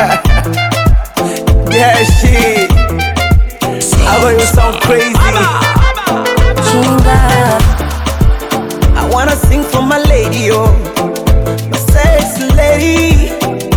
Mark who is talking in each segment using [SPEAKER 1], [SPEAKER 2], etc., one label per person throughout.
[SPEAKER 1] Yeah, shit. I know you sound crazy.
[SPEAKER 2] Chinga.
[SPEAKER 1] I wanna sing for my lady, oh, my sexy lady.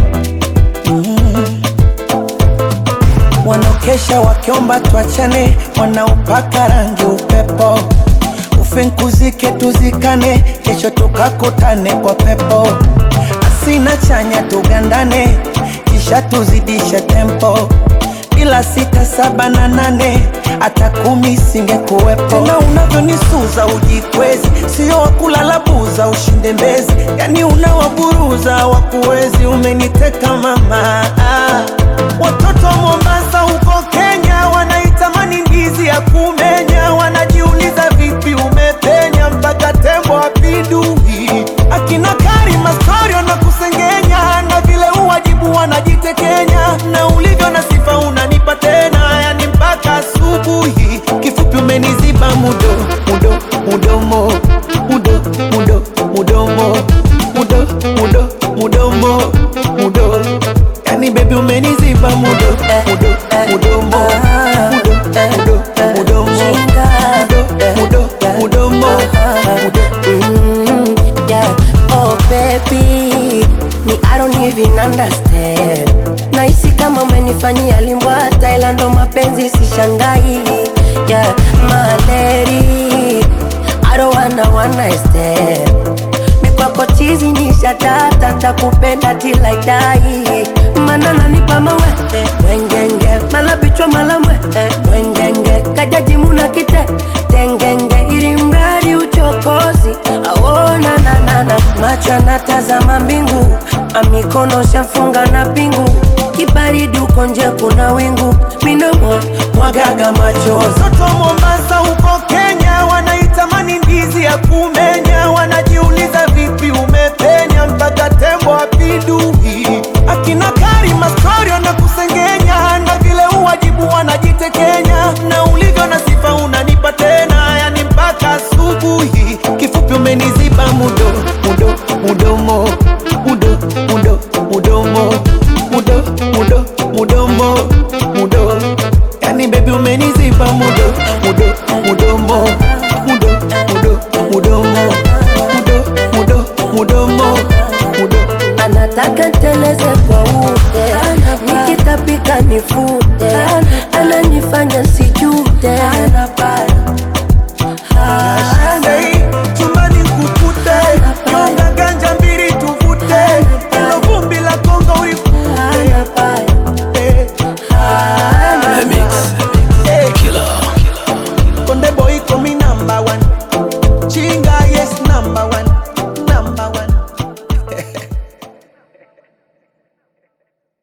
[SPEAKER 1] Wanaokesha wakiomba tuachane, wanaupaka rangi upepo. Ufinkuzike tuzikane, kesho tukakutane kwa pepo. Asina chanya tugandane, kisha tuzidishe tempo. Ila 6, 7 na 8, hata 10 singekuwepo. Tena unavyonisuza ujikwezi, sio wakulala buza ushinde mbezi. Yani unawaburuza wakuwezi, umeniteka mama. Watoto wa Mombasa huko Kenya wanaitamani ndizi ya kumenya. Wanajiuliza vipi umepenya mpaka tembo apindui. Akina Karima story wanakusengenya, na vile uwajibu wanajitekenya. Na ulivyo na sifa unanipa tena, yani mpaka asubuhi. Kifupi umeniziba mudomo mudomo, yani baby umeniziba mudomo
[SPEAKER 2] Yeah, oh baby, me I don't even understand. Naisi kama umenifanyia limbwa Thailand, ndo mapenzi sishangai. Yeah, my lady, I don't wanna one night stand. Mikwako chizi nisha data, takupenda till I die. Manana nipa mawe, wengenge, malabichwa malamwe, wengenge, kajaji muna kite, tengenge, ili mradi uchokozi. Aona na macho yanatazama mbingu, amikono shafunga na pingu. Kibaridi uko nje kuna wingu, minomo mwagaga macho.
[SPEAKER 1] Watoto wa Mombasa huko Kenya wanaitamani ndizi ya kumenya.